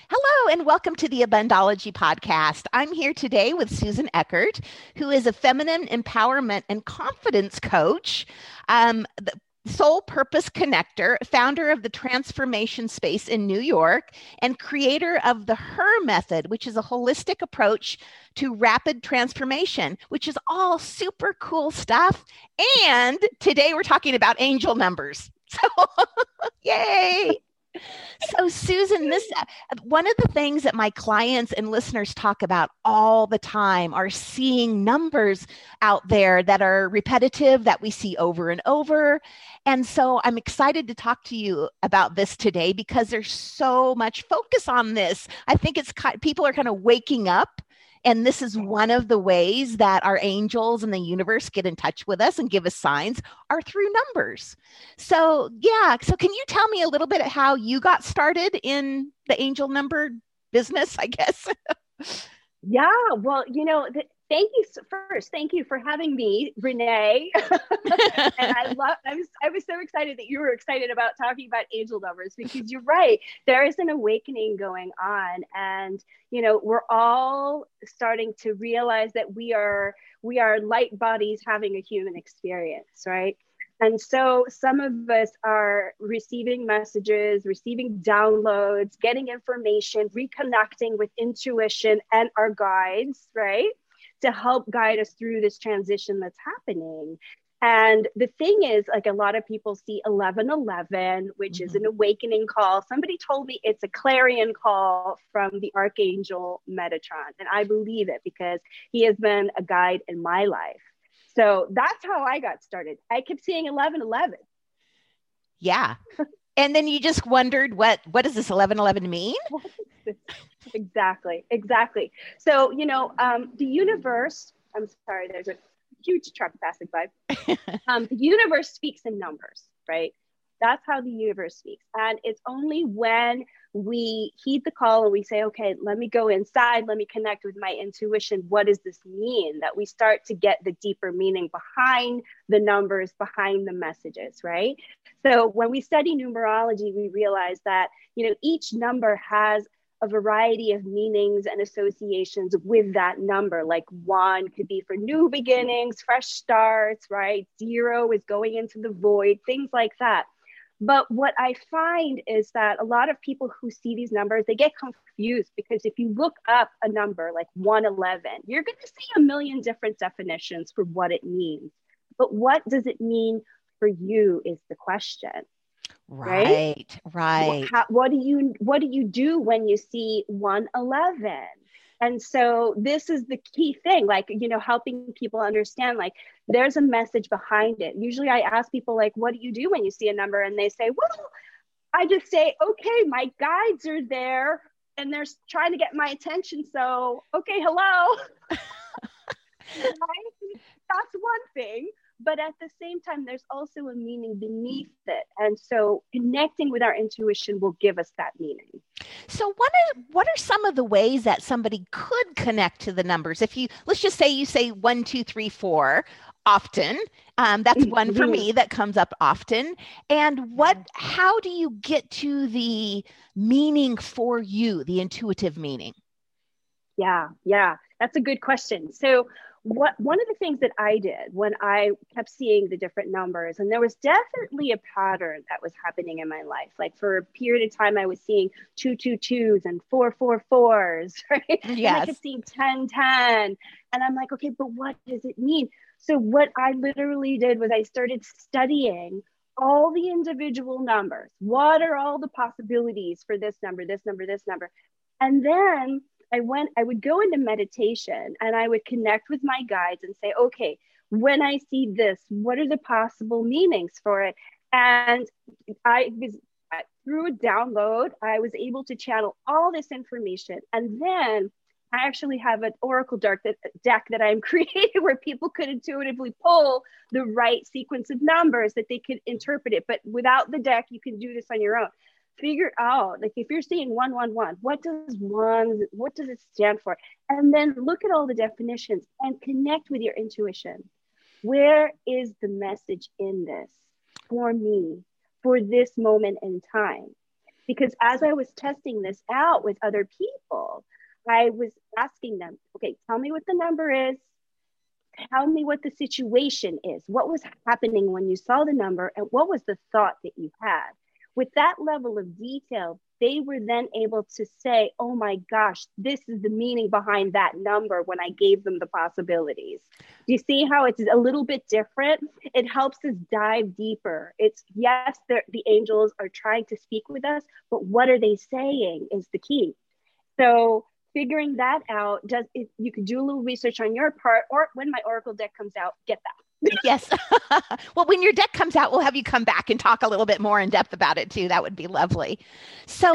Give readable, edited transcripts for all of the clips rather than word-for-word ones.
Hello, and welcome to the Abundology podcast. I'm here today with Susan Eckert, who is a feminine empowerment and confidence coach, the soul purpose connector, founder of the Transformation Space in New York, and creator of the HER method, which is a holistic approach to rapid transformation, which is all super cool stuff. And today we're talking about angel numbers. So, yay! So, Susan, this one of the things that my clients and listeners talk about all the time are seeing numbers out there that are repetitive, that we see over and over. And so I'm excited to talk to you about this today because there's so much focus on this. I think people are kind of waking up. And this is one of the ways that our angels and the universe get in touch with us and give us signs are through numbers. So, yeah. So can you tell me a little bit how you got started in the angel number business, I guess? Yeah. Well, thank you first. Thank you for having me, Renee. And I was so excited that you were excited about talking about angel numbers because you're right. There is an awakening going on, and we're all starting to realize that we are light bodies having a human experience, right? And so some of us are receiving messages, receiving downloads, getting information, reconnecting with intuition and our guides, right? To help guide us through this transition that's happening. And the thing is, like, a lot of people see 1111, which is an awakening call. Somebody told me it's a clarion call from the Archangel Metatron. And I believe it because he has been a guide in my life. So that's how I got started. I kept seeing 1111. Yeah. And then you just wondered, what does this 1111 mean? Exactly. So, the universe, I'm sorry, there's a huge truck passing by. The universe speaks in numbers, right? That's how the universe speaks. And it's only when we heed the call and we say, okay, let me go inside, let me connect with my intuition. What does this mean? That we start to get the deeper meaning behind the numbers, behind the messages, right? So when we study numerology, we realize that, each number has a variety of meanings and associations with that number. Like 1 could be for new beginnings, fresh starts, right? 0 is going into the void, things like that. But what I find is that a lot of people who see these numbers, they get confused because if you look up a number like 111, you're going to see a million different definitions for what it means. But what does it mean for you is the question. Right. What do you do when you see 111? And so this is the key thing, like, helping people understand, like, there's a message behind it. Usually I ask people, like, what do you do when you see a number? And they say, well, I just say, okay, my guides are there and they're trying to get my attention. So, okay, hello. Right? That's one thing. But at the same time, there's also a meaning beneath it. And so connecting with our intuition will give us that meaning. So what are some of the ways that somebody could connect to the numbers? Let's just say you say 1, 2, 3, 4 often. That's one for me that comes up often. And how do you get to the meaning for you, the intuitive meaning? Yeah, that's a good question. So one of the things that I did when I kept seeing the different numbers, and there was definitely a pattern that was happening in my life. Like, for a period of time, I was seeing 222s and 444s, right? Yes. And I kept seeing 1010. And I'm like, okay, but what does it mean? So what I literally did was I started studying all the individual numbers. What are all the possibilities for this number, this number, this number? And then I would go into meditation and I would connect with my guides and say, okay, when I see this, what are the possible meanings for it? And through a download, I was able to channel all this information. And then I actually have an oracle deck that I'm creating where people could intuitively pull the right sequence of numbers that they could interpret it. But without the deck, you can do this on your own. Figure out, like, if you're seeing 111, what does it stand for? And then look at all the definitions and connect with your intuition. Where is the message in this for me, for this moment in time? Because as I was testing this out with other people, I was asking them, okay, tell me what the number is. Tell me what the situation is. What was happening when you saw the number, and what was the thought that you had? With that level of detail, they were then able to say, oh my gosh, this is the meaning behind that number when I gave them the possibilities. Do you see how it's a little bit different? It helps us dive deeper. It's yes, the angels are trying to speak with us, but what are they saying is the key. So figuring that out, you could do a little research on your part, or when my Oracle deck comes out, get that. Yes. Well, when your deck comes out, we'll have you come back and talk a little bit more in depth about it too. That would be lovely. So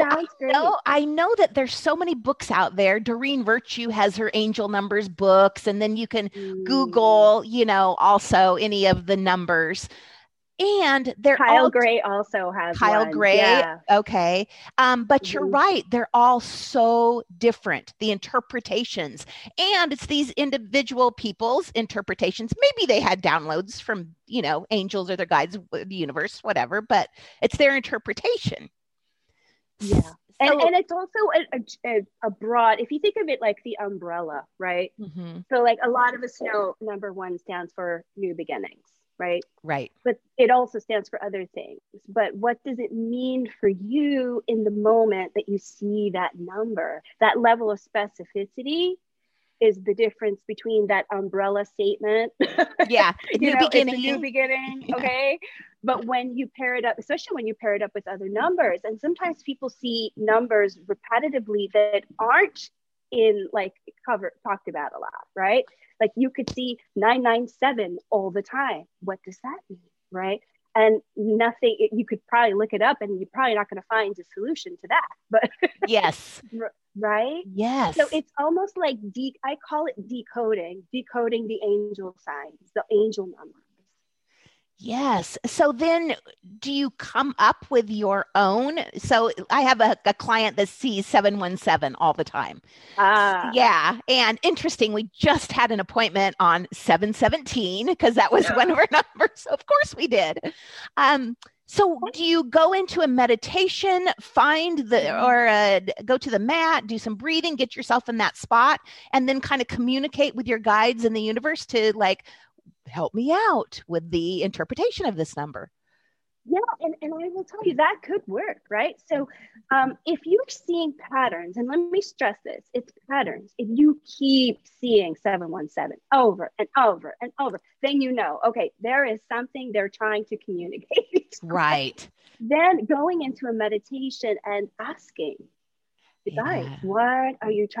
I know that there's so many books out there. Doreen Virtue has her angel numbers books, and then you can Google, also any of the numbers. And they're Kyle Gray also has Kyle one. Gray. Yeah. Okay. But you're right. They're all so different, the interpretations. And it's these individual people's interpretations. Maybe they had downloads from, angels or their guides, the universe, whatever, but it's their interpretation. Yeah. And it's also a broad, if you think of it like the umbrella, right? Mm-hmm. So like a lot of us know number 1 stands for new beginnings. Right. But it also stands for other things. But what does it mean for you in the moment that you see that number? That level of specificity is the difference between that umbrella statement. Yeah. New beginning. It's a new beginning. Okay. But when you pair it up, especially when you pair it up with other numbers, and sometimes people see numbers repetitively that aren't in like talked about a lot, right? Like you could see 997 all the time. What does that mean, right? And nothing, you could probably look it up and you're probably not going to find a solution to that. But yes. Right? Yes. So it's almost like, I call it decoding the angel signs, the angel numbers. Yes. So then do you come up with your own? So I have a client that sees 717 all the time. Yeah. And interesting, we just had an appointment on 717 because that was one of our numbers. So of course we did. So do you go into a meditation, go to the mat, do some breathing, get yourself in that spot, and then kind of communicate with your guides in the universe to help me out with the interpretation of this number? Yeah, and I will tell you that could work, right? So if you're seeing patterns, and let me stress this, it's patterns. If you keep seeing 717 over and over and over, then okay, there is something they're trying to communicate. Right. Then going into a meditation and asking, guys, what are you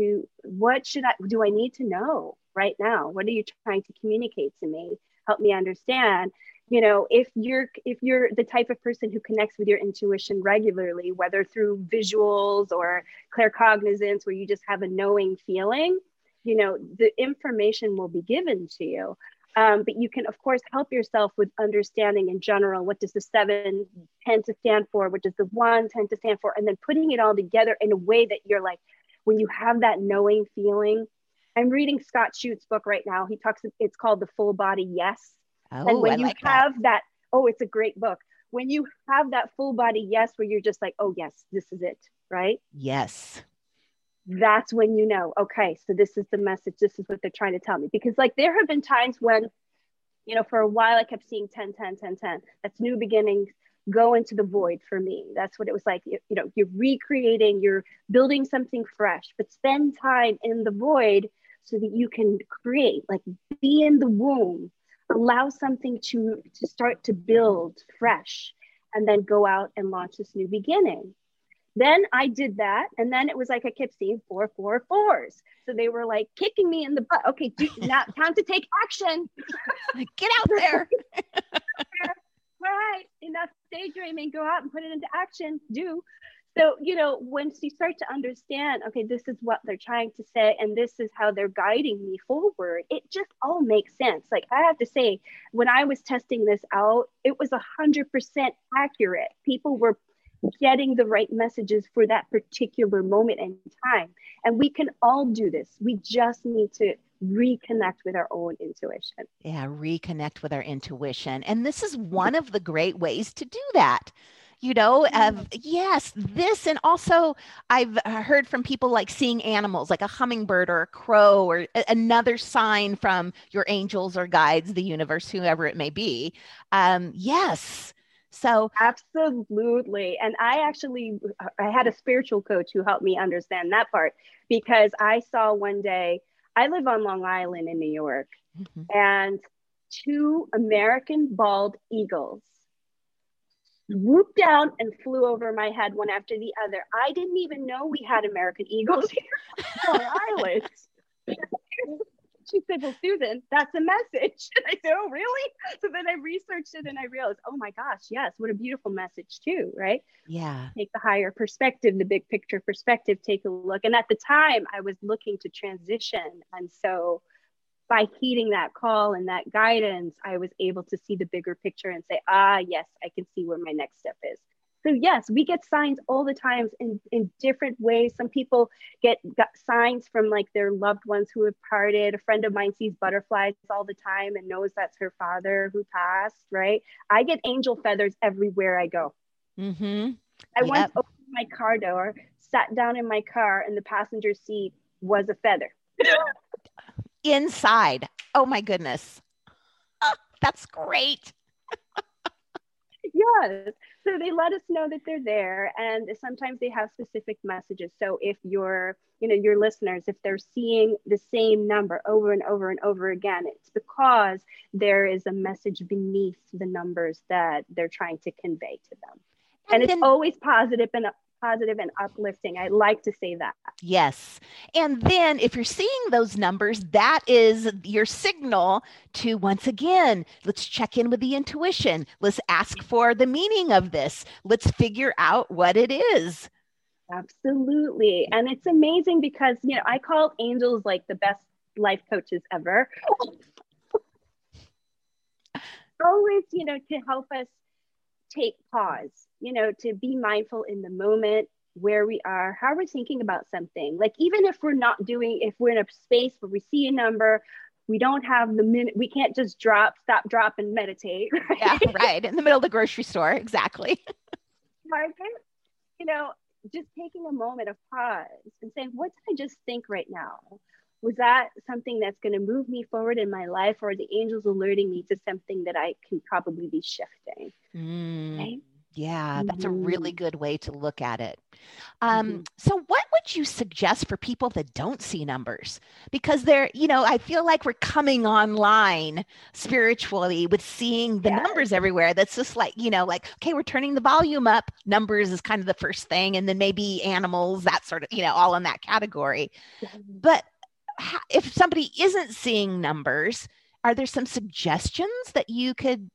do I need to know right now? What are you trying to communicate to me? Help me understand. If you're the type of person who connects with your intuition regularly, whether through visuals or claircognizance, where you just have a knowing feeling, the information will be given to you. But you can, of course, help yourself with understanding in general, what does the 7 tend to stand for? What does the 1 tend to stand for? And then putting it all together in a way that you're like, when you have that knowing feeling. I'm reading Scott Schutt's book right now. It's called The Full Body Yes. Oh, and when I you like have that, it's a great book. When you have that full body yes, where you're just like, oh yes, this is it, right? Yes. That's when okay, so this is the message. This is what they're trying to tell me. Because there have been times when, for a while I kept seeing 10, 10, 10, 10. That's new beginnings. Go into the void for me. That's what it was like. You're recreating, you're building something fresh, but spend time in the void so that you can create, be in the womb. Allow something to start to build fresh, and then go out and launch this new beginning. Then I did that, and then it was like I kept seeing 4, 4, 4s. So they were kicking me in the butt. Okay, now time to take action. Get out there. All right, enough daydreaming. Go out and put it into action. So, once you start to understand, okay, this is what they're trying to say, and this is how they're guiding me forward, it just all makes sense. I have to say, when I was testing this out, it was 100% accurate. People were getting the right messages for that particular moment in time. And we can all do this. We just need to reconnect with our own intuition. Yeah, reconnect with our intuition. And this is one of the great ways to do that. yes, this. And also I've heard from people like seeing animals like a hummingbird or a crow or another sign from your angels or guides, the universe, whoever it may be. Yes. So Absolutely. And I had a spiritual coach who helped me understand that part, because I saw one day, I live on Long Island in New York, and two American bald eagles swooped down and flew over my head one after the other. I didn't even know we had American eagles here on Long Island. She said, well, Susan, that's a message. And I said, oh, really? So then I researched it and I realized, oh my gosh, yes, what a beautiful message too, right? yeah. Take the higher perspective, the big picture perspective, take a look. And at the time I was looking to transition. And so by heeding that call and that guidance, I was able to see the bigger picture and say, yes, I can see where my next step is. So yes, we get signs all the time in different ways. Some people got signs from like their loved ones who have parted. A friend of mine sees butterflies all the time and knows that's her father who passed, right? I get angel feathers everywhere I go. Mm-hmm. I once opened my car door, sat down in my car, and the passenger seat was a feather. Inside. Oh my goodness. Oh, that's great. Yes. So they let us know that they're there, and sometimes they have specific messages. So if your listeners, if they're seeing the same number over and over and over again, it's because there is a message beneath the numbers that they're trying to convey to them. And it's always positive and uplifting. I like to say that. Yes. And then if you're seeing those numbers, that is your signal to, once again, let's check in with the intuition. Let's ask for the meaning of this. Let's figure out what it is. Absolutely. And it's amazing because, I call angels like the best life coaches ever. Always, to help us take pause, to be mindful in the moment, where we are, how we're thinking about something. Like, even if we're in a space where we see a number, we don't have the minute, we can't just stop, drop, and meditate. Right? Yeah, right. In the middle of the grocery store. Exactly. Right. Just taking a moment of pause and saying, what did I just think right now? Was that something that's going to move me forward in my life, or the angels alerting me to something that I can probably be shifting? Right? Yeah, that's a really good way to look at it. So what would you suggest for people that don't see numbers? Because I feel like we're coming online spiritually with seeing the numbers everywhere. That's just like, okay, we're turning the volume up. Numbers is kind of the first thing. And then maybe animals, that sort of, all in that category. But if somebody isn't seeing numbers, are there some suggestions that you could,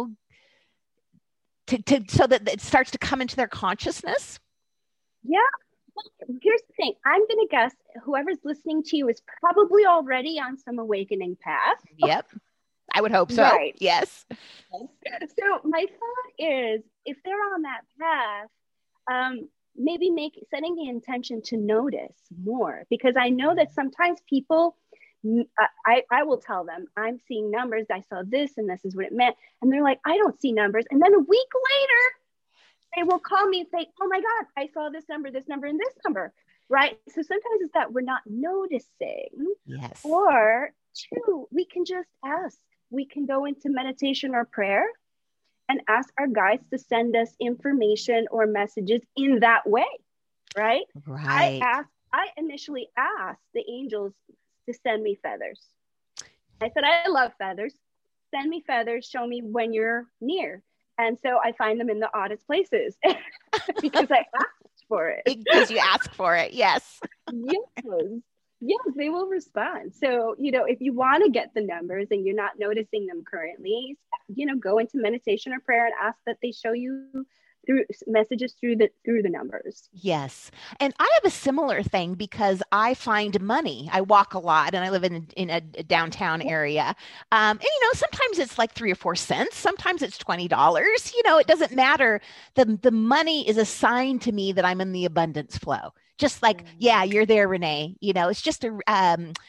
so that it starts to come into their consciousness? Yeah. Here's the thing. I'm going to guess whoever's listening to you is probably already on some awakening path. Yep. I would hope so. Right. Yes. So my thought is, if they're on that path, maybe setting the intention to notice more, because I know that sometimes people, I will tell them, I'm seeing numbers. I saw this and this is what it meant. And they're like, I don't see numbers. And then a week later, they will call me and say, oh my God, I saw this number, and this number, right? So sometimes it's that we're not noticing. Yes. Or two, we can just ask. We can go into meditation or prayer and ask our guides to send us information or messages in that way, right? Right. I initially asked the angels to send me feathers. I said, I love feathers. Send me feathers. Show me when you're near. And so I find them in the oddest places because I asked for it. Because you ask for it. Yes. Yes, they will respond. So, if you want to get the numbers and you're not noticing them currently, go into meditation or prayer and ask that they show you through messages through the numbers. Yes. And I have a similar thing because I find money. I walk a lot and I live in a downtown area. And sometimes it's like 3 or 4 cents. Sometimes it's $20. It doesn't matter. The money is a sign to me that I'm in the abundance flow. Just like, yeah, you're there, Renee. It's just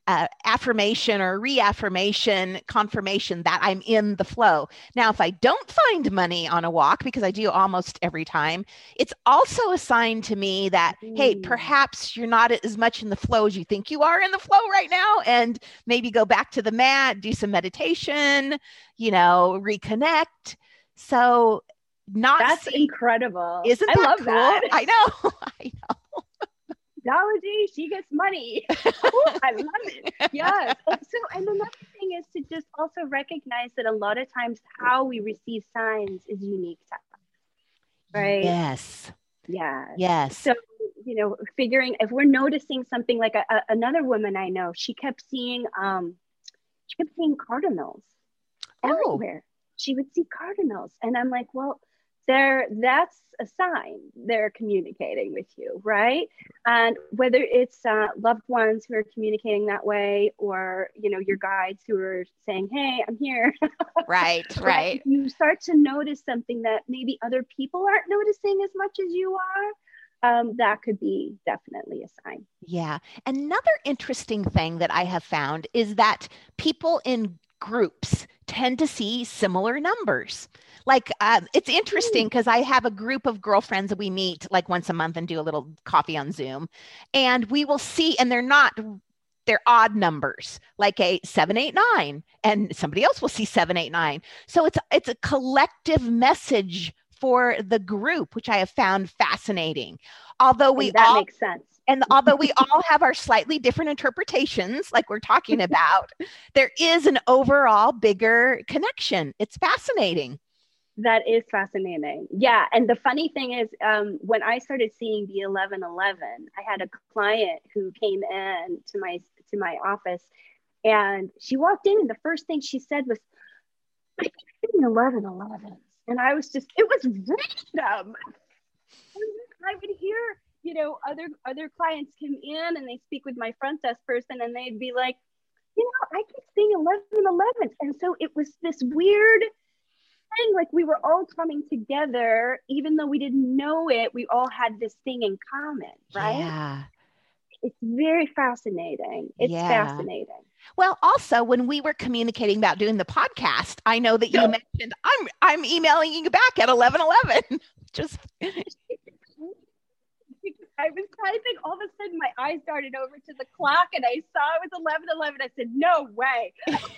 affirmation or reaffirmation confirmation that I'm in the flow. Now, if I don't find money on a walk, because I do almost every time, it's also a sign to me that, hey, perhaps you're not as much in the flow as you think you are in the flow right now. And maybe go back to the mat, do some meditation, reconnect. So that's incredible. Isn't that love cool? That. I know. Technology, she gets money. I love it. Yes. And another thing is to just also recognize that a lot of times how we receive signs is unique to us, right? Yes. So, figuring if we're noticing something like another woman I know, she kept seeing cardinals everywhere. She would see cardinals, and I'm like, well, that's a sign they're communicating with you, right? And whether it's loved ones who are communicating that way, or your guides who are saying, hey, I'm here. Right. If you start to notice something that maybe other people aren't noticing as much as you are, that could be definitely a sign. Yeah. Another interesting thing that I have found is that people in groups tend to see similar numbers. Like it's interesting because I have a group of girlfriends that we meet like once a month and do a little coffee on Zoom, and we will see, and they're odd numbers, like a 789, and somebody else will see 789. So it's a collective message for the group, which I have found fascinating. Although makes sense. And although we all have our slightly different interpretations, like we're talking about, there is an overall bigger connection. It's fascinating. That is fascinating. Yeah. And the funny thing is, when I started seeing the 1111, I had a client who came in to my office, and she walked in, and the first thing she said was, I keep seeing 1111. And I was just, it was random. I would hear, other clients come in and they speak with my front desk person, and they'd be like, I keep seeing 1111. And so it was this weird thing, like we were all coming together, even though we didn't know it, we all had this thing in common, right? Yeah. It's very fascinating. It's fascinating. Well, also when we were communicating about doing the podcast, I know that you mentioned I'm emailing you back at 11:11. Just I was typing, all of a sudden my eyes darted over to the clock and I saw it was 11:11. I said, no way.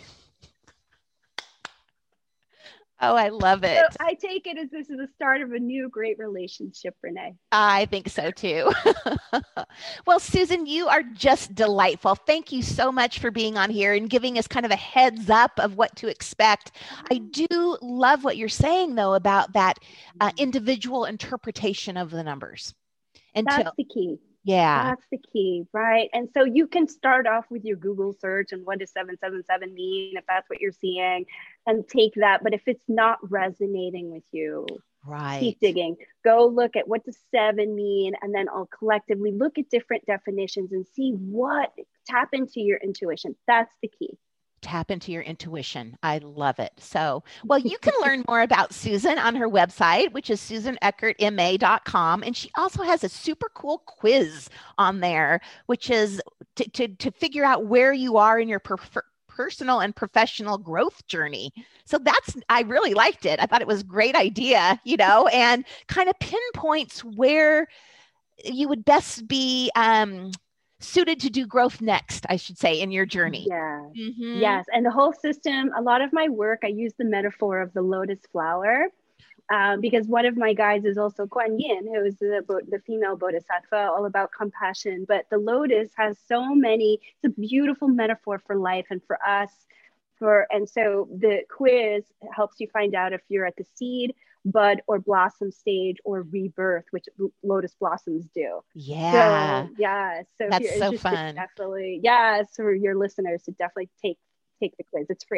Oh, I love it. So I take it as this is the start of a new great relationship, Renee. I think so too. Well, Susan, you are just delightful. Thank you so much for being on here and giving us kind of a heads up of what to expect. I do love what you're saying, though, about that individual interpretation of the numbers. That's the key. Yeah. That's the key, right? And so you can start off with your Google search and what does 777 mean, if that's what you're seeing, and take that. But if it's not resonating with you, right, keep digging. Go look at what does 7 mean, and then I'll collectively look at different definitions and see tap into your intuition. That's the key. Tap into your intuition. I love it. So, well, you can learn more about Susan on her website, which is susaneckertma.com. And she also has a super cool quiz on there, which is to figure out where you are in your personal and professional growth journey. So I really liked it. I thought it was a great idea, and kind of pinpoints where you would best be suited to do growth next, I should say, in your journey. Yeah. Mm-hmm. Yes. And the whole system, a lot of my work, I use the metaphor of the lotus flower because one of my guides is also Kuan Yin, who is the female bodhisattva, all about compassion. But the lotus has it's a beautiful metaphor for life and for us. And so the quiz helps you find out if you're at the seed, bud, or blossom stage, or rebirth, which lotus blossoms do. Yeah. So, yeah. So that's so fun. Definitely, for your listeners to definitely take the quiz. It's free.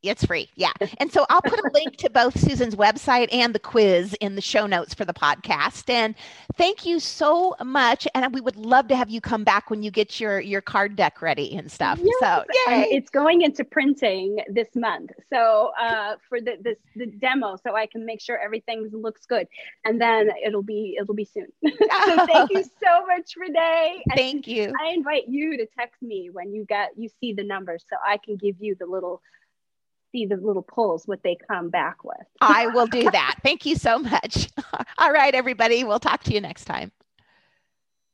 It's free. Yeah. And so I'll put a link to both Susan's website and the quiz in the show notes for the podcast. And thank you so much. And we would love to have you come back when you get your card deck ready and stuff. Yes. So yay. It's going into printing this month. So for the demo, so I can make sure everything looks good. And then it'll be soon. So thank you so much, Renee. And thank you. I invite you to text me when you see the numbers so I can give you the little polls, what they come back with. I will do that. Thank you so much. All right, everybody. We'll talk to you next time.